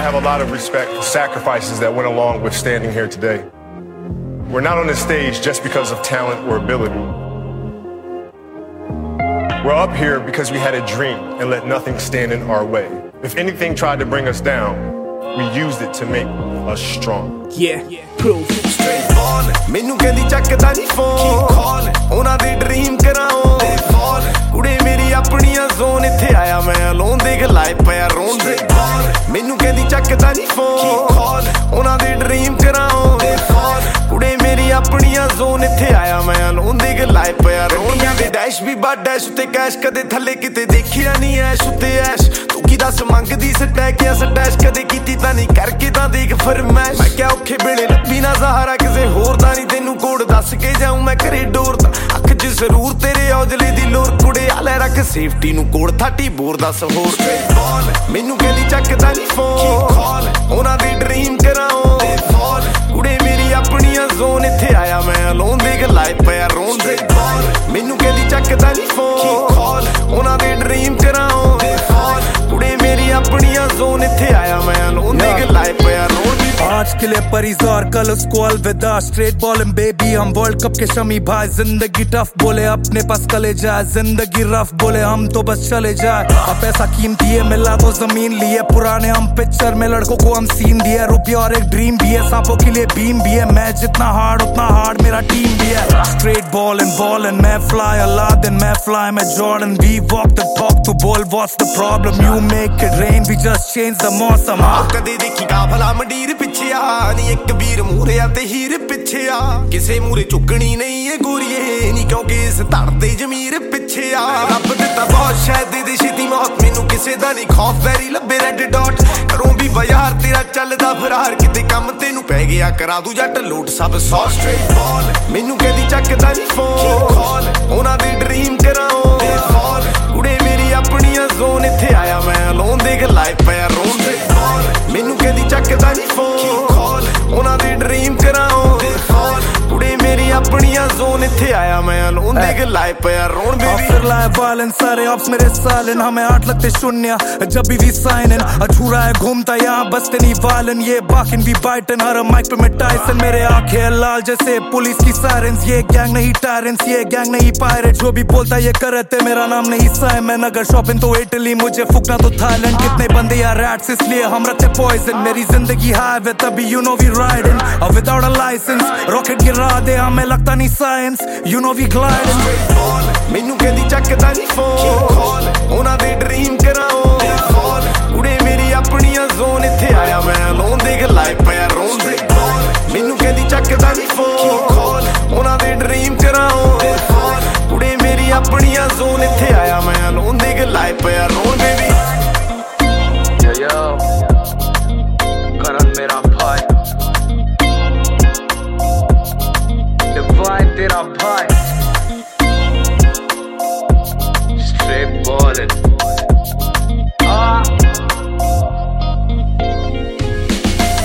I have a lot of respect for sacrifices that went along with standing here today. We're not on this stage just because of talent or ability. We're up here because we had a dream and let nothing stand in our way. If anything tried to bring us down, we used it to make us strong. Yeah, proof. Straight ballin', ਮੈਨੂੰ ਕਹਿੰਦੀ ਚੱਕਦਾ ਨਹੀਂ phone, ਉਹਨਾਂ ਦੇ dream ਕਰਾਉਂ ਤੇ phone, ਕੁੜੇ ਮੇਰੀ ਆਪਣੀਆਂ ਜ਼ੋਨ, ਇੱਥੇ ਆਇਆ ਮੈਂ ਅਲੋਨ, ਦੇਖ ਲਾਏ ਪਿਆ ਰੋਣ ਦੇ ਮੈਨੂੰ ਕਹਿੰਦੀ ਚੱਕਦਾ ਨਹੀਂ ਫੋਨ, ਉਹਨਾਂ ਦੇ ਡ੍ਰੀਮ ਕਰਾਉਂ ਤੇ ਫੋਨ, ਕੁੜੇ ਮੇਰੀ ਆਪਣੀਆਂ ਜ਼ੋਨ, ਇੱਥੇ ਆਇਆ ਮੈਂ ਅਲੋਨ, ਦੇਖ ਲਾਏ ਪਿਆ ਰੋਣ ਦੇ ਡੈਸ਼ ਵੀ ਬਾ ਡੈਸ਼ ਉੱਤੇ ਕੈਸ਼, ਕਦੇ ਥੱਲੇ ਕਿਤੇ ਦੇਖਿਆ ਨਹੀਂ ਐਸ਼ ਉੱਤੇ ਐਸ਼, ਤੂੰ ਕੀ ਦੱਸ ਮੰਗਦੀ ਸਟੈਕ ਜਾਂ ਸਟੈਸ਼, ਕਦੇ ਕੀਤੀ ਤਾਂ ਨਹੀਂ ਕਰਕੇ ਤਾਂ ਦੇਖ ਫਰਮੈਸ਼, ਮੈਂ ਕਿਹਾ ਔਖੇ ਵੇਲੇ ਲੱਭੀ ਨਾ ਸਹਾਰਾ ਕਿਸੇ ਹੋਰ ਦਾ ਨਹੀਂ, ਤੈਨੂੰ ਕੋਡ ਦੱਸ ਕੇ ਜਾਊਂ ਮੈਂ ਘਰੇ ਡੋਰ ਦਾ, ਅੱਖ 'ਚ ਜ਼ਰੂਰ ਤੇਰੇ ਔਜਲੇ ਦੀ ਲੋਰ, ਕੁੜੇ ਆ ਲੈ ਰੱਖ ਸੇਫਟੀ ਨੂੰ ਕੋਡ 30 ਬੋਰ ਦੱਸ ਹੋਰ ਮੈਨੂੰ ਕਹਿੰਦੀ ਚੱਕਦਾ ਨਹੀਂ ਫੋਨ, ਉਹਨਾਂ ਦੀ ਡ੍ਰੀਮ ਕਰਾਉਂ ਤੇ ਫੋਨ, ਕੁੜੇ ਮੇਰੀ ਆਪਣੀਆਂ ਜ਼ੋਨ, ਇੱਥੇ ਆਇਆ ਮੈਂ ਅਲੋਨ, ਦੇਖ ਲਾਏ ਪਿਆ ਰੋਣ ਦੇ ਮੈਨੂੰ ਕਹਿੰਦੀ ਚੱਕਦਾ ਨਹੀਂ ਫੋਨ, ਉਹਨਾਂ ਦੀ ਡ੍ਰੀਮ ਕਰਾਉਂ ਤੇ ਫੋਨ, ਕੁੜੇ ਮੇਰੀ ਆਪਣੀਆਂ ਜ਼ੋਨ, ਇੱਥੇ ਆਇਆ ਮੈਂ ਅਲੋਨ, ਦੇਖ ਲਾਏ ਪਿਆ ਰੋਣ आज के लिए परिजोर कल उसको अलविदा, स्ट्रेट बॉलिंग बेबी हम वर्ल्ड कप के शमी भाई, जिंदगी टफ बोले अपने पास कले जाए, जिंदगी रफ बोले हम तो बस चले जाए, अब पैसा कीमती है मिला तो जमीन लिए, पुराने हम पिक्चर में लड़कों को हम सीन दिए, रुपया और एक ड्रीम भी है, सांपों के लिए बीम भी है, मैं जितना हार्ड उतना हार्ड मेरा टीम भी है, स्ट्रेट बॉलिंग मैं फ्लाई अलादीन, मैं फ्लाई मैं Jordan, we walk the talk to ball, what's the problem, you make it rain, we just change the मौसम, ਕਦੇ ਦੇਖੀ ਕਾਫਲਾ ਮੰਡੀਰ ਪਿੱਛੇ ਆ ਨੀ, ਇੱਕ ਵੀਰ ਮੂਹਰੇ ਆ ਤੇ ਹੀਰ ਪਿੱਛੇ ਆ, ਕਿਸੇ ਮੂਹਰੇ ਚੁੱਕਣੀ ਨਹੀਂ ਏ ਗੋਰੀਏ ਨੀ, ਕਿਉਂਕਿ ਇਸ ਧੜ ਤੇ ਜ਼ਮੀਰ ਪਿੱਛੇ ਆ, ਰੱਬ ਦਿੱਤਾ ਬਹੁਤ ਸ਼ਾਇਦ ਦੇ ਛੇਤੀ ਮੌਤ, ਮੈਨੂੰ ਕਿਸੇ ਦਾ ਨਹੀਂ ਖੌਫ, ਵੈਰੀ ਲੱਭੇ ਰੈੱਡ ਡਾਟ, ਕਰੂੰ ਵੀ ਬਾਜ਼ਾਰ ਤੇਰਾ ਚੱਲਦਾ ਫਰਾਰ, ਕਿਤੇ ਕੰਮ ਤੈਨੂੰ ਪੈ ਗਿਆ ਕਰਾ ਦੂ ਜੱਟ ਲੋਟ ਸਭ ਸੌ ਸਟ੍ਰੇਟ ਬਾਲ, ਮੈਨੂੰ ਕਹਿੰਦੀ ਚੱਕਦਾ ਨਹੀਂ ਫੋਨ, ਉਹਨਾਂ ਦੀ ਡ੍ਰੀਮ ਕਰਾਉਂ ਤੇ ਫੋਨ, ਕੁੜੇ ਮੇਰੀ ਆਪਣੀਆਂ ਜ਼ੋਨ, ਇੱਥੇ ਆਇਆ ਮੈਂ ਅਲੋਨ, ਦੇਖ ਲਾਏ ਪਿਆ ਰੋਣ ਦੇ ਮੈਨੂੰ ਕਹਿੰਦੀ ਚੱਕਦਾ ਨਹੀਂ ਫੋਨ, ਉਹਨਾਂ ਦੀ ਡ੍ਰੀਮ ਕਰਾਉਂ ਤੇ ਫੋਨ, ਕੁੜੇ ਮੇਰੀ ਆਪਣੀਆਂ ਜ਼ੋਨ, ਇੱਥੇ आया मैं अलोन, देख लाए पिया रोन बेबी, फिर लाए बालन सारे ऑप्स मेरे सालन, हमें 8 लगते शून्य जब भी साइन इन, अछूरा है घूमता यहाँ बसते नहीं वालन, ये बाकिन भी बाइटन, हर माइक पे मैं टाइसन, मेरे आंखें लाल जैसे पुलिस की सायरन्स, ये गैंग नहीं टायरेंट्स, ये गैंग नहीं पायरेट, जो भी बोलता ये करते, मेरा नाम नहीं साइमन, अगर शॉपिंग तो इटली, मुझे फूकना तो थाईलैंड, कितने बंदे यार रैट्स इसलिए हम रखते पॉइजन, मेरी जिंदगी हाईवे तभी you know we riding, without a license, rocket गिरा दे हमें लगता नहीं science, you know we gliding, ਮੈਨੂੰ ਕਹਿੰਦੀ ਚੱਕਦਾ ਨਹੀਂ ਫੋਨ, ਉਹਨਾਂ ਦੇ ਡ੍ਰੀਮ ਕਰਾਉਂ ਤੇ ਫੋਨ, ਕੁੜੇ ਮੇਰੀ ਆਪਣੀਆਂ ਜ਼ੋਨ, ਇੱਥੇ ਆਇਆ ਮੈਂ ਅਲੋਨ, ਦੇਖ ਲਾਏ ਪਿਆ ਰੋਣ ਦੇ ਮੈਨੂੰ ਕਹਿੰਦੀ ਚੱਕਦਾ ਨਹੀਂ ਫੋਨ।